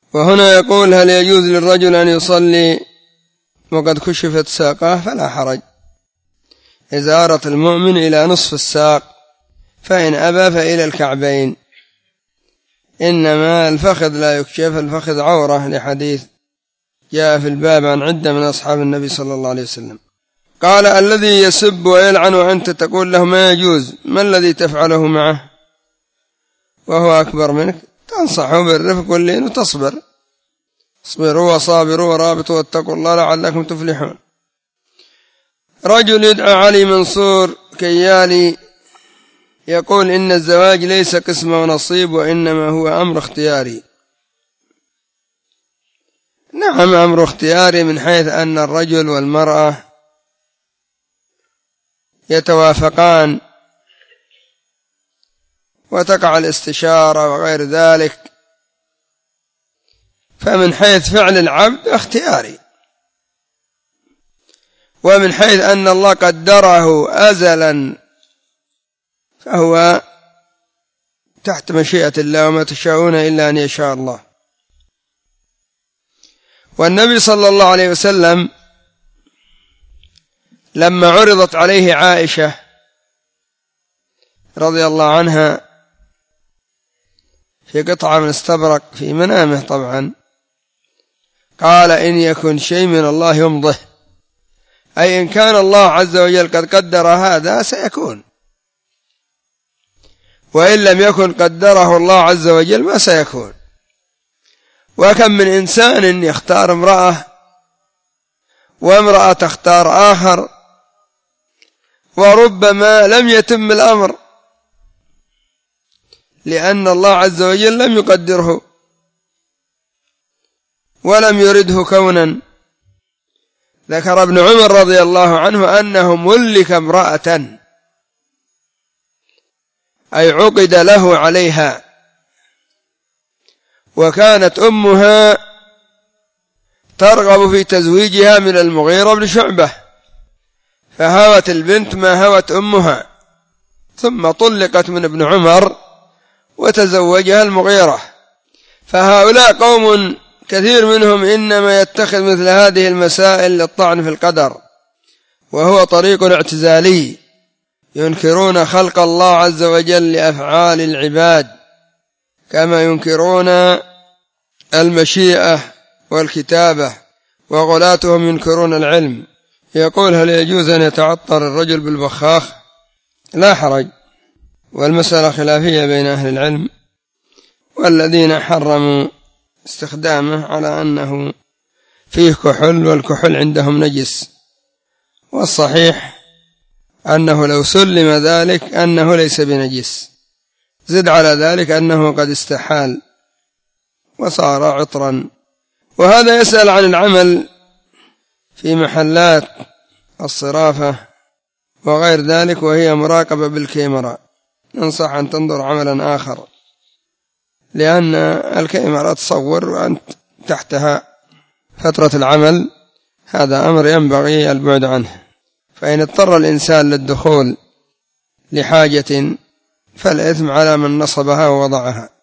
وهنا يقول: هل يجوز للرجل أن يصلي وقد كشفت ساقه؟ فلا حرج، إزارة المؤمن إلى نصف الساق، فإن أبى فإلى الكعبين، إنما الفخذ لا يكشف، الفخذ عورة، لحديث جاء في الباب عن عدة من أصحاب النبي صلى الله عليه وسلم. قال: الذي يسب ويلعن وأنت تقول له ما يجوز، ما الذي تفعله معه وهو أكبر منك؟ تنصحه بالرفق واللين وتصبر. اصبروا وصابروا ورابطوا واتقوا الله لعلكم تفلحون. رجل يدعى علي منصور كيالي يقول: إن الزواج ليس قسم ونصيب، وإنما هو أمر اختياري. نعم، أمر اختياري، من حيث أن الرجل والمرأة يتوافقان وتقع الاستشارة وغير ذلك، فمن حيث فعل العبد اختياري، ومن حيث أن الله قدره أزلا فهو تحت مشيئة الله، وما تشاءون إلا أن يشاء الله. والنبي صلى الله عليه وسلم لما عرضت عليه عائشة رضي الله عنها في قطعة من استبرق في منامه طبعا، قال: إن يكن شيء من الله يمضه، أي إن كان الله عز وجل قد قدر هذا سيكون، وإن لم يكن قدره الله عز وجل ما سيكون. وكم من إنسان يختار امرأة وامرأة تختار آخر، وربما لم يتم الأمر لأن الله عز وجل لم يقدره ولم يرده كونا. ذكر ابن عمر رضي الله عنه أنه ملك امرأة، أي عقد له عليها، وكانت أمها ترغب في تزويجها من المغيرة بن شعبة، فهوت البنت ما هوت أمها، ثم طلقت من ابن عمر وتزوجها المغيرة. فهؤلاء قوم كثير منهم إنما يتخذ مثل هذه المسائل للطعن في القدر، وهو طريق اعتزالي، ينكرون خلق الله عز وجل لأفعال العباد كما ينكرون المشيئة والكتابة، وغلاتهم ينكرون العلم. يقول: هل يجوز أن يتعطر الرجل بالبخاخ؟ لا حرج، والمسألة خلافية بين أهل العلم، والذين حرموا استخدامه على أنه فيه كحول، والكحول عندهم نجس، والصحيح أنه لو سلم ذلك أنه ليس بنجس، زد على ذلك أنه قد استحال وصار عطرا. وهذا يسأل عن العمل في محلات الصرافة وغير ذلك وهي مراقبة بالكاميرا، ننصح أن تنظر عملا آخر، لأن الكاميرا تصور وأنت تحتها فترة العمل، هذا أمر ينبغي البعد عنه. فإن اضطر الإنسان للدخول لحاجة فالإثم على من نصبها ووضعها.